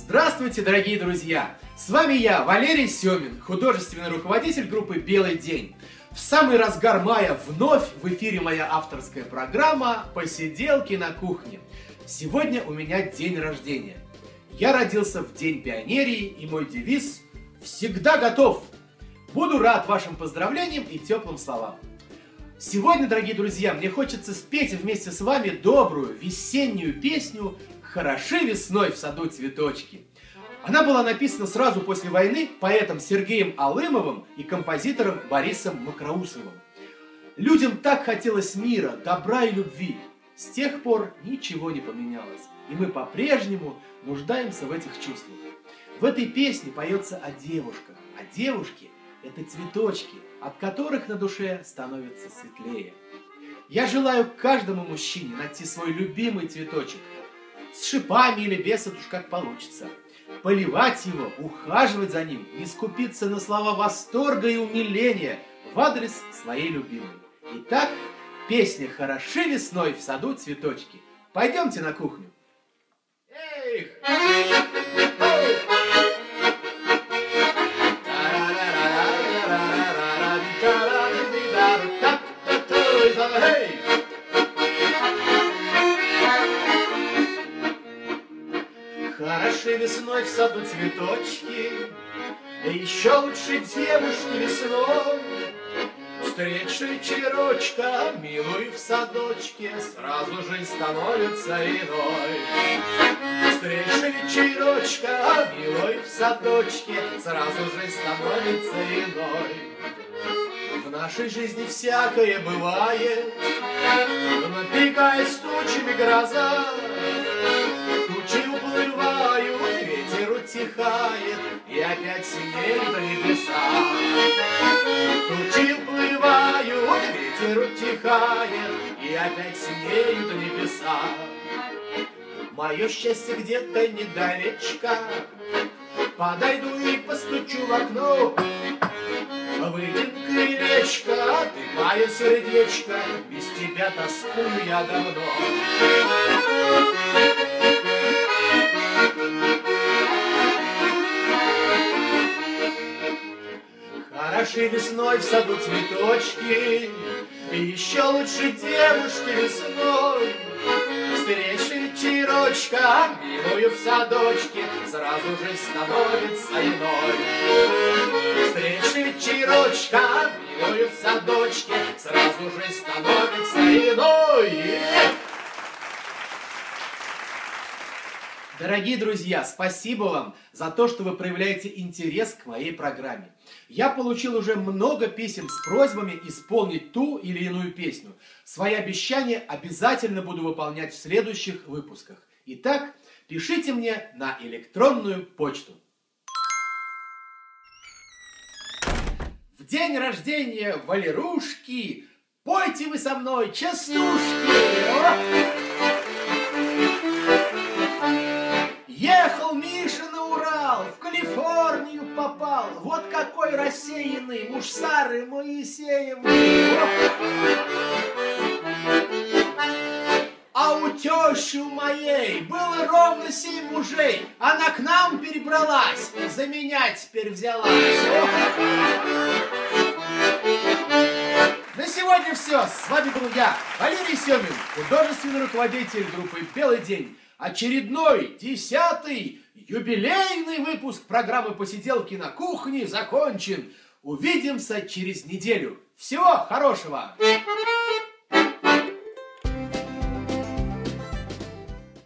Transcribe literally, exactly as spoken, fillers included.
Здравствуйте, дорогие друзья! С вами я, Валерий Семин, художественный руководитель группы «Белый день». В самый разгар мая вновь в эфире моя авторская программа «Посиделки на кухне». Сегодня у меня день рождения. Я родился в День пионерии, и мой девиз «Всегда готов». Буду рад вашим поздравлениям и теплым словам. Сегодня, дорогие друзья, мне хочется спеть вместе с вами добрую весеннюю песню «Хороши весной в саду цветочки». Она была написана сразу после войны поэтом Сергеем Алымовым и композитором Борисом Макроусовым. Людям так хотелось мира, добра и любви. С тех пор ничего не поменялось, и мы по-прежнему нуждаемся в этих чувствах. В этой песне поется о девушках, а девушки – это цветочки, от которых на душе становится светлее. Я желаю каждому мужчине найти свой любимый цветочек, с шипами или без, это уж как получится. Поливать его, ухаживать за ним, не скупиться на слова восторга и умиления в адрес своей любимой. Итак, песня «Хороши весной в саду цветочки». Пойдемте на кухню. Эх! Хороши весной в саду цветочки, и еще лучше девушки весной. Встреча вечерочка, милую в садочке, сразу же становится иной. Встреча вечерочка, милой в садочке, сразу же становится иной. В нашей жизни всякое бывает, напрягает с тучами гроза. Тучи уплывают, ветер утихает, и опять синеют небеса. Тучи уплывают, ветер утихает, и опять синеют небеса. Мое счастье где-то недалечко, подойду и постучу в окно. Выйдет крылечко, ты мое сердечко, без тебя тоскую я давно. Хороши весной в саду цветочки, и еще лучше девушки весной. Встреча вечерочка, милую в садочке, сразу же становится иной. Встреча вечерочка, милую в садочке, сразу же становится иной. Дорогие друзья, спасибо вам за то, что вы проявляете интерес к моей программе. Я получил уже много писем с просьбами исполнить ту или иную песню. Свои обещания обязательно буду выполнять в следующих выпусках. Итак, пишите мне на электронную почту. В день рождения Валерушки пойте вы со мной частушки. Ехал Миша на Урал, в Калифорнию попал. Вот какой рассеянный муж Сары Моисеевны. А у тещи у моей было ровно семь мужей. Она к нам перебралась, за меня теперь взялась. На сегодня все. С вами был я, Валерий Семин, художественный руководитель группы «Белый день». Очередной, десятый, юбилейный выпуск программы «Посиделки на кухне» закончен. Увидимся через неделю. Всего хорошего!